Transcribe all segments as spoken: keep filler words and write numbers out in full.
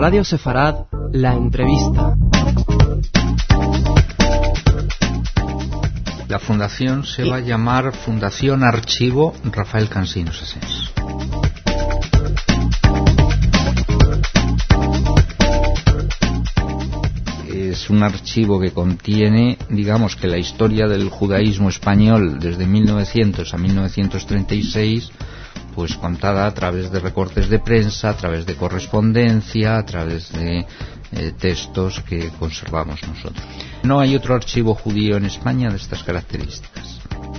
Radio Sefarad, La Entrevista. La fundación se va a llamar Fundación Archivo Rafael Cansinos Asens. Es un archivo que contiene, digamos, que la historia del judaísmo español desde mil novecientos a mil novecientos treinta y seis, pues contada a través de recortes de prensa, a través de correspondencia, a través de eh, textos que conservamos nosotros. No hay otro archivo judío en España de estas características.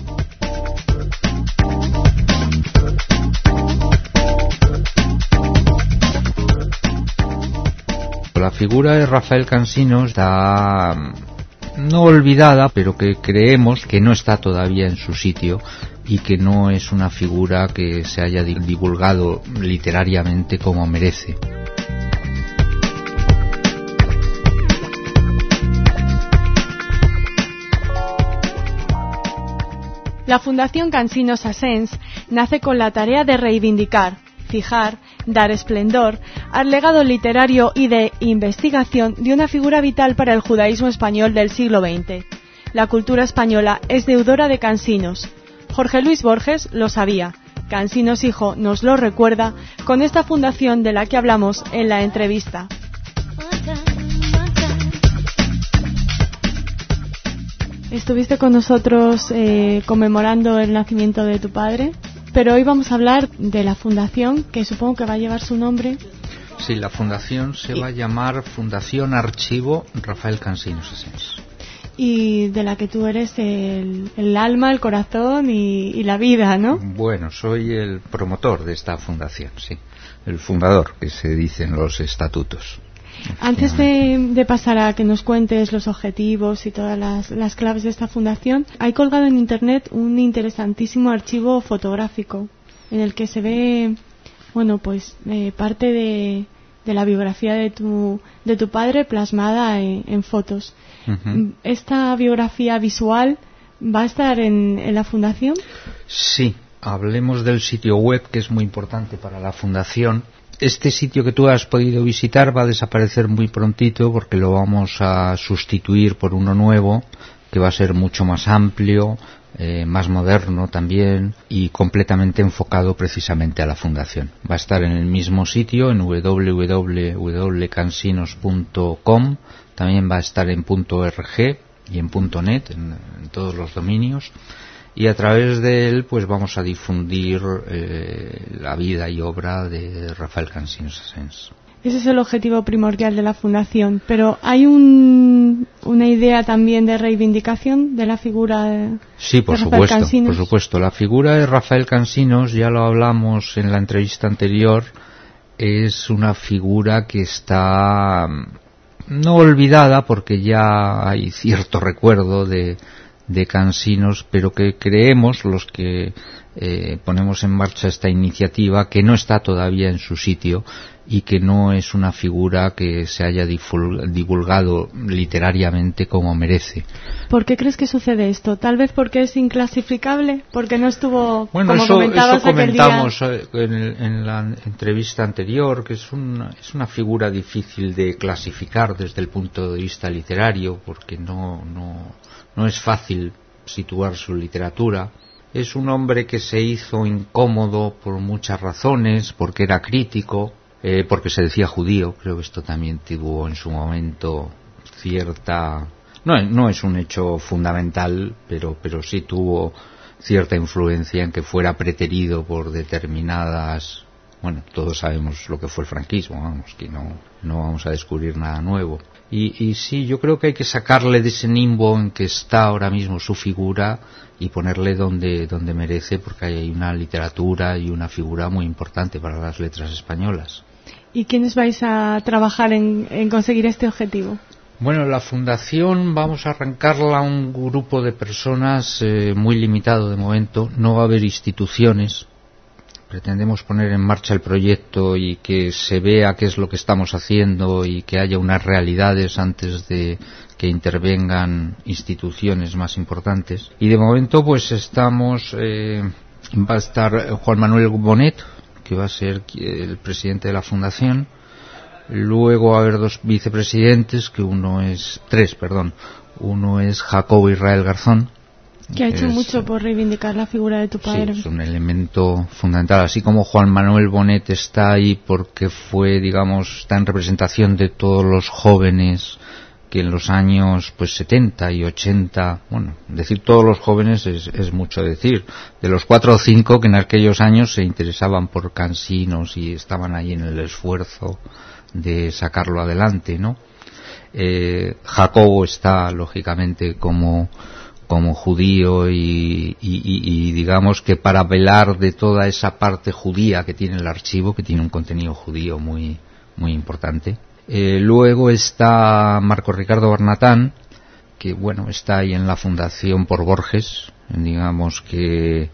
La figura de Rafael Cansinos está no olvidada, pero que creemos que no está todavía en su sitio y que no es una figura que se haya divulgado literariamente como merece. La Fundación Cansinos Asens nace con la tarea de reivindicar, fijar, dar esplendor al legado literario y de investigación de una figura vital para el judaísmo español del siglo veinte. La cultura española es deudora de Cansinos. Jorge Luis Borges lo sabía. Cansinos hijo nos lo recuerda con esta fundación de la que hablamos en la entrevista. Estuviste con nosotros eh, conmemorando el nacimiento de tu padre, pero hoy vamos a hablar de la fundación, que supongo que va a llevar su nombre. Sí, la fundación se va a llamar Fundación Archivo Rafael Cansinos Asens. Y de la que tú eres el, el alma, el corazón y, y la vida, ¿no? Bueno, soy el promotor de esta fundación, sí. El fundador, que se dice en los estatutos. Antes de, de pasar a que nos cuentes los objetivos y todas las, las claves de esta fundación, hay colgado en internet un interesantísimo archivo fotográfico en el que se ve, bueno, pues eh, parte de, de la biografía de tu, de tu padre plasmada en, en fotos. Uh-huh. ¿Esta biografía visual va a estar en, en la fundación? Sí, hablemos del sitio web, que es muy importante para la fundación. Este sitio que tú has podido visitar va a desaparecer muy prontito porque lo vamos a sustituir por uno nuevo que va a ser mucho más amplio, eh, más moderno también y completamente enfocado precisamente a la fundación. Va a estar en el mismo sitio, en doble u doble u doble punto cansinos punto com, también va a estar en .org y en .net, en, en todos los dominios. Y a través de él pues vamos a difundir eh, la vida y obra de Rafael Cansinos Asens. Ese es el objetivo primordial de la fundación, pero ¿hay un, una idea también de reivindicación de la figura de, sí, por de Rafael supuesto, Cansinos? por supuesto. La figura de Rafael Cansinos, ya lo hablamos en la entrevista anterior, es una figura que está no olvidada porque ya hay cierto recuerdo de de Cansinos, pero que creemos los que eh, ponemos en marcha esta iniciativa que no está todavía en su sitio y que no es una figura que se haya divulgado literariamente como merece. ¿Por qué crees que sucede esto? ¿Tal vez porque es inclasificable? ¿Porque no estuvo, bueno, como eso, comentabas eso aquel comentamos día? En, el, en la entrevista anterior, que es una, es una figura difícil de clasificar desde el punto de vista literario, porque no, no, no es fácil situar su literatura. Es un hombre que se hizo incómodo por muchas razones, porque era crítico, eh, porque se decía judío. Creo que esto también tuvo en su momento cierta... No, no es un hecho fundamental, pero, pero sí tuvo cierta influencia en que fuera preterido por determinadas... Bueno, todos sabemos lo que fue el franquismo, vamos, que no, no vamos a descubrir nada nuevo. Y, y sí, yo creo que hay que sacarle de ese limbo en que está ahora mismo su figura y ponerle donde, donde merece, porque hay una literatura y una figura muy importante para las letras españolas. ¿Y quiénes vais a trabajar en, en conseguir este objetivo? Bueno, la fundación vamos a arrancarla a un grupo de personas eh, muy limitado de momento. No va a haber instituciones. Pretendemos poner en marcha el proyecto y que se vea qué es lo que estamos haciendo y que haya unas realidades antes de que intervengan instituciones más importantes. Y de momento pues estamos, eh, va a estar Juan Manuel Bonet, que va a ser el presidente de la fundación, Luego va a haber dos vicepresidentes, que uno es, tres, perdón, uno es Jacobo Israel Garzón, que ha hecho es, mucho por reivindicar la figura de tu padre. Sí, es un elemento fundamental, así como Juan Manuel Bonet está ahí porque fue, digamos, está en representación de todos los jóvenes que en los años pues setenta y ochenta, bueno, decir todos los jóvenes es, es mucho decir, de los cuatro o cinco que en aquellos años se interesaban por Cansinos y estaban ahí en el esfuerzo de sacarlo adelante, ¿no? Eh, Jacobo está lógicamente como como judío y, y, y, y digamos que para velar de toda esa parte judía que tiene el archivo, que tiene un contenido judío muy muy importante. Eh, luego está Marco Ricardo Barnatán, que bueno, está ahí en la Fundación por Borges. Digamos que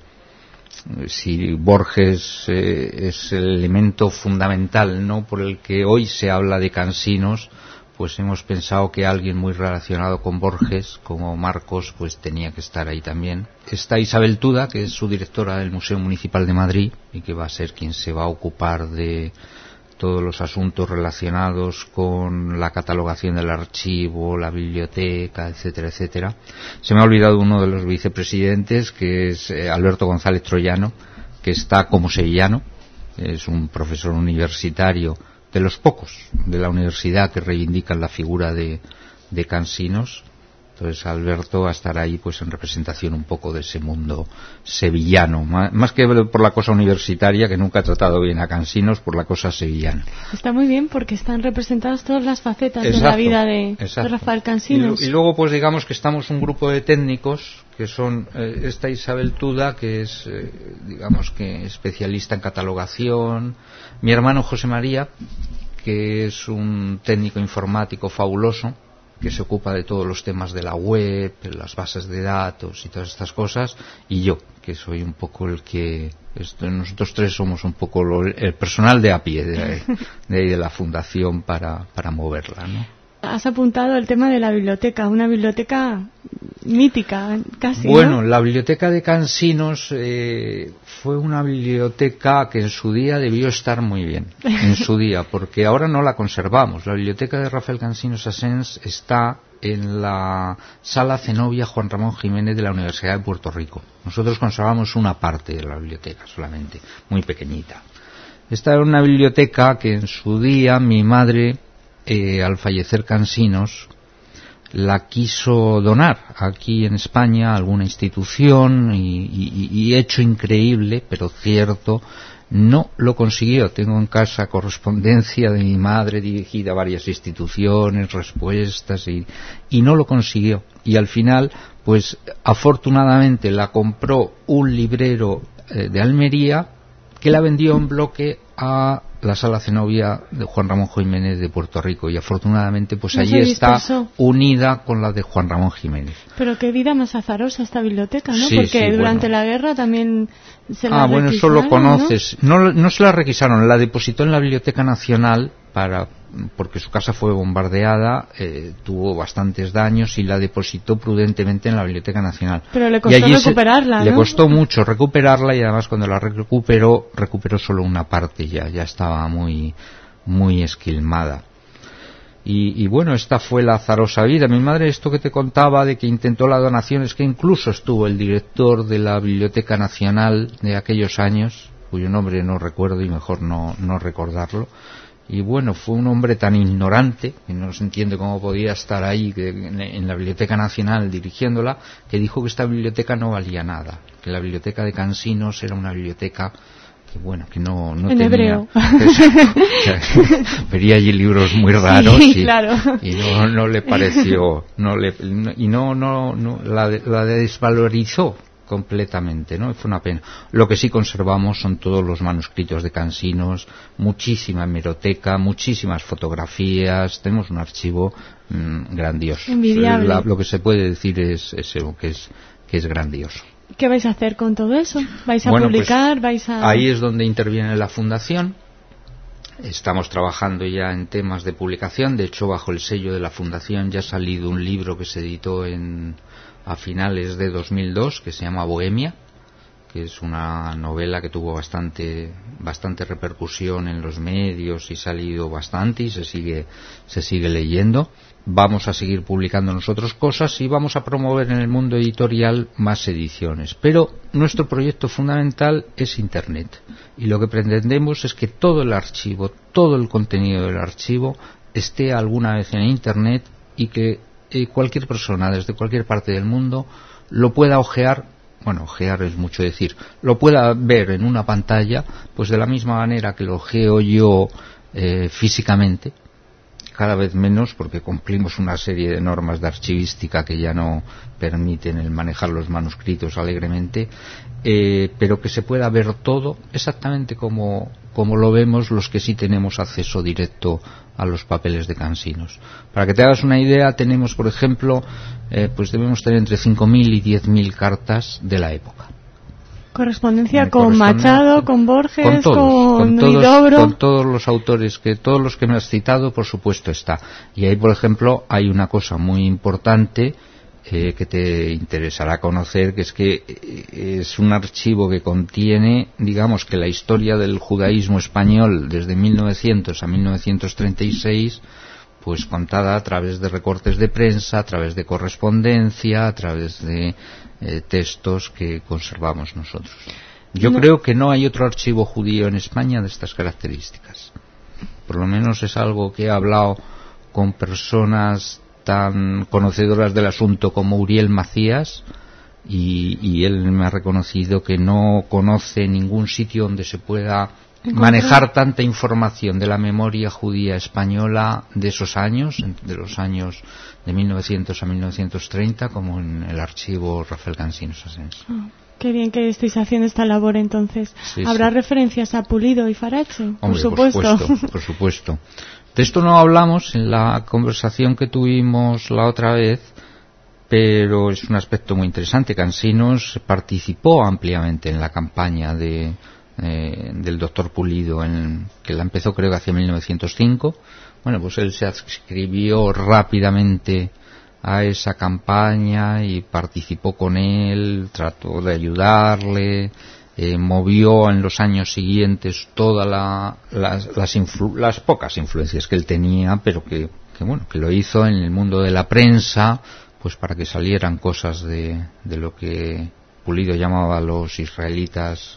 si Borges eh, es el elemento fundamental, ¿no?, por el que hoy se habla de Cansinos, pues hemos pensado que alguien muy relacionado con Borges, como Marcos, pues tenía que estar ahí también. Está Isabel Tuda, que es su directora del Museo Municipal de Madrid y que va a ser quien se va a ocupar de todos los asuntos relacionados con la catalogación del archivo, la biblioteca, etcétera, etcétera. Se me ha olvidado uno de los vicepresidentes, que es eh, Alberto González Troyano, que está como sevillano, es un profesor universitario, de los pocos de la universidad que reivindican la figura de, de Cansinos. Entonces Alberto va a estar ahí pues en representación un poco de ese mundo sevillano, más que por la cosa universitaria, que nunca ha tratado bien a Cansinos, por la cosa sevillana. Está muy bien porque están representadas todas las facetas exacto, de la vida de, exacto. de Rafael Cansinos. Y, y luego pues digamos que estamos un grupo de técnicos que son eh, esta Isabel Tuda, que es eh, digamos que especialista en catalogación, mi hermano José María, que es un técnico informático fabuloso, que se ocupa de todos los temas de la web, las bases de datos y todas estas cosas, y yo, que soy un poco el que... Esto, nosotros tres somos un poco lo, el personal de a pie de, de, de la fundación para, para moverla, ¿no? Has apuntado el tema de la biblioteca, una biblioteca mítica, casi, Bueno, ¿no? La biblioteca de Cansinos eh, fue una biblioteca que en su día debió estar muy bien, en su día, porque ahora no la conservamos. La biblioteca de Rafael Cansinos Asens está en la Sala Zenobia Juan Ramón Jiménez de la Universidad de Puerto Rico. Nosotros conservamos una parte de la biblioteca solamente, muy pequeñita. Esta era una biblioteca que en su día mi madre, eh, al fallecer Cansinos, la quiso donar aquí en España a alguna institución y, y, y hecho increíble, pero cierto, no lo consiguió. Tengo en casa correspondencia de mi madre dirigida a varias instituciones, respuestas, y, y no lo consiguió. Y al final, pues afortunadamente la compró un librero eh, de Almería, que la vendió en bloque a la Sala Zenobia de Juan Ramón Jiménez de Puerto Rico, y afortunadamente pues no allí está unida con la de Juan Ramón Jiménez. Pero qué vida más azarosa esta biblioteca, ¿no? Sí, Porque sí, durante bueno. la guerra también se la Ah, bueno, eso lo conoces. ¿no? No, no se la requisaron, la depositó en la Biblioteca Nacional para porque su casa fue bombardeada, eh, tuvo bastantes daños y la depositó prudentemente en la Biblioteca Nacional. Pero le costó recuperarla, se, ¿no? Le costó mucho recuperarla, y además cuando la recuperó, recuperó solo una parte, ya, ya estaba muy, muy esquilmada. Y, y bueno, esta fue la azarosa vida. Mi madre, esto que te contaba de que intentó la donación, es que incluso estuvo el director de la Biblioteca Nacional de aquellos años, cuyo nombre no recuerdo y mejor no, no recordarlo. Y bueno, fue un hombre tan ignorante, que no se entiende cómo podía estar ahí que, en, en la Biblioteca Nacional dirigiéndola, que dijo que esta biblioteca no valía nada, que la biblioteca de Cansinos era una biblioteca que bueno, que no, no en tenía... hebreo. Vería allí libros muy raros, sí, y, claro. y no, no le pareció, no le, y no, no, no la, la desvalorizó completamente, ¿no? Fue una pena. Lo que sí conservamos son todos los manuscritos de Cansinos, muchísima hemeroteca, muchísimas fotografías, tenemos un archivo mmm, grandioso. Envidiable. La, lo que se puede decir es eso, que es que es grandioso. ¿Qué vais a hacer con todo eso? ¿Vais a bueno, publicar? Pues, ¿vais a...? ahí es donde interviene la Fundación. Estamos trabajando ya en temas de publicación. De hecho, bajo el sello de la Fundación ya ha salido un libro que se editó en a finales de dos mil dos, que se llama Bohemia, que es una novela que tuvo bastante bastante repercusión en los medios y se ha leído bastante y se sigue se sigue leyendo. Vamos a seguir publicando nosotros cosas y vamos a promover en el mundo editorial más ediciones. Pero nuestro proyecto fundamental es Internet. Y lo que pretendemos es que todo el archivo, todo el contenido del archivo esté alguna vez en Internet y que eh, cualquier persona desde cualquier parte del mundo lo pueda ojear. Bueno, ojear es mucho decir. Lo pueda ver en una pantalla, pues de la misma manera que lo ojeo yo eh, físicamente. Cada vez menos porque cumplimos una serie de normas de archivística que ya no permiten el manejar los manuscritos alegremente, eh, pero que se pueda ver todo exactamente como, como lo vemos los que sí tenemos acceso directo a los papeles de Cansinos. Para que te hagas una idea, tenemos, por ejemplo, eh, pues debemos tener entre cinco mil y diez mil cartas de la época. Correspondencia con Machado, con Borges, con todos, con, con, todos Huidobro. con todos los autores, que todos los que me has citado, por supuesto está. Y ahí, por ejemplo, hay una cosa muy importante eh, que te interesará conocer, que es que eh, es un archivo que contiene, digamos, que la historia del judaísmo español desde mil novecientos a mil novecientos treinta y seis, pues contada a través de recortes de prensa, a través de correspondencia, a través de eh, textos que conservamos nosotros. Yo no. creo que no hay otro archivo judío en España de estas características. Por lo menos es algo que he hablado con personas tan conocedoras del asunto como Uriel Macías, y, y él me ha reconocido que no conoce ningún sitio donde se pueda manejar tanta información de la memoria judía española de esos años, de los años de mil novecientos a mil novecientos treinta, como en el archivo Rafael Cansinos Asens. Oh, qué bien que estéis haciendo esta labor entonces. Sí, ¿Habrá sí. referencias a Pulido y Farache? Hombre, por supuesto. Por supuesto, por supuesto. De esto no hablamos en la conversación que tuvimos la otra vez, pero es un aspecto muy interesante. Cansinos participó ampliamente en la campaña de Eh, del doctor Pulido, en, que la empezó creo que hacia mil novecientos cinco. Bueno, pues él se adscribió rápidamente a esa campaña y participó con él, trató de ayudarle, eh, movió en los años siguientes todas la, las, las, influ, las pocas influencias que él tenía, pero que, que bueno, que lo hizo en el mundo de la prensa, pues para que salieran cosas de, de lo que Pulido llamaba a los israelitas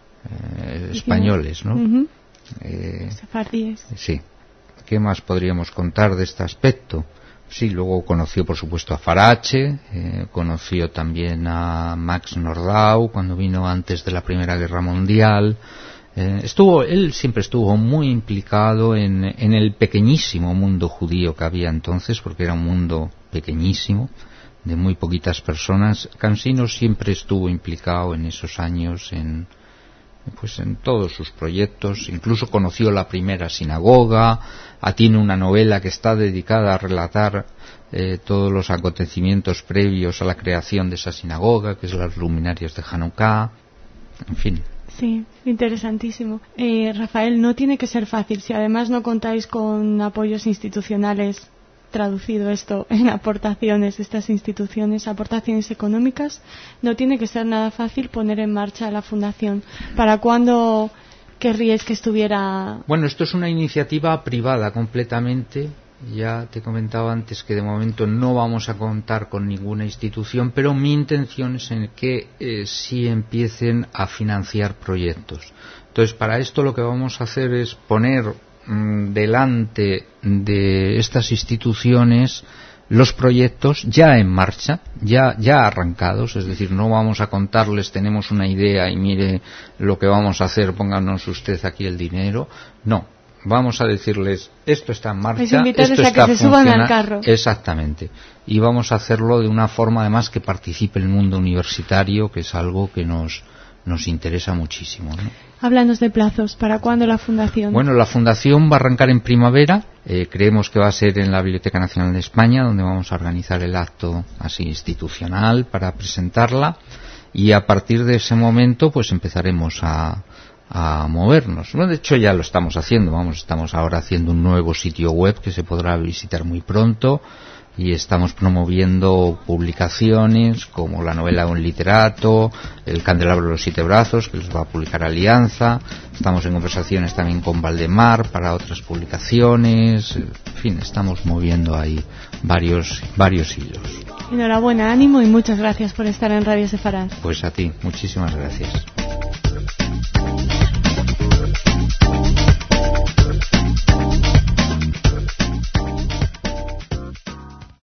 Eh, españoles, ¿no? Uh-huh. Eh, Sefardíes. sí. ¿Qué más podríamos contar de este aspecto? Sí, luego conoció, por supuesto, a Farache, eh, conoció también a Max Nordau cuando vino antes de la Primera Guerra Mundial. Eh, estuvo, él siempre estuvo muy implicado en, en el pequeñísimo mundo judío que había entonces, porque era un mundo pequeñísimo, de muy poquitas personas. Cansinos siempre estuvo implicado en esos años en pues en todos sus proyectos, incluso conoció la primera sinagoga, ah, tiene una novela que está dedicada a relatar eh, todos los acontecimientos previos a la creación de esa sinagoga, que es las luminarias de Hanukkah, en fin. Sí, interesantísimo. Eh, Rafael, no tiene que ser fácil si además no contáis con apoyos institucionales. Traducido esto en aportaciones, estas instituciones, aportaciones económicas, no tiene que ser nada fácil poner en marcha la fundación. ¿Para cuándo querríais que estuviera? Bueno, esto es una iniciativa privada completamente. Ya te comentaba antes que de momento no vamos a contar con ninguna institución, pero mi intención es en que eh, sí empiecen a financiar proyectos. Entonces, para esto lo que vamos a hacer es poner delante de estas instituciones los proyectos ya en marcha, ya ya arrancados, es decir, no vamos a contarles tenemos una idea y mire lo que vamos a hacer, pónganos usted aquí el dinero, no, vamos a decirles esto está en marcha, esto está funcionando, exactamente, y vamos a hacerlo de una forma además que participe el mundo universitario, que es algo que nos nos interesa muchísimo, ¿no? Háblanos de plazos. ¿Para cuándo la fundación? Bueno, la fundación va a arrancar en primavera. Eh, creemos que va a ser en la Biblioteca Nacional de España, donde vamos a organizar el acto así institucional para presentarla. Y a partir de ese momento, pues empezaremos a, a movernos. Bueno, de hecho, ya lo estamos haciendo. Vamos, estamos ahora haciendo un nuevo sitio web que se podrá visitar muy pronto. y estamos promoviendo publicaciones como la novela de un literato, El candelabro de los siete brazos, que los va a publicar Alianza. Estamos en conversaciones también con Valdemar para otras publicaciones. En fin, estamos moviendo ahí varios varios hilos. Enhorabuena, ánimo y muchas gracias por estar en Radio Sefarad. Pues a ti, muchísimas gracias.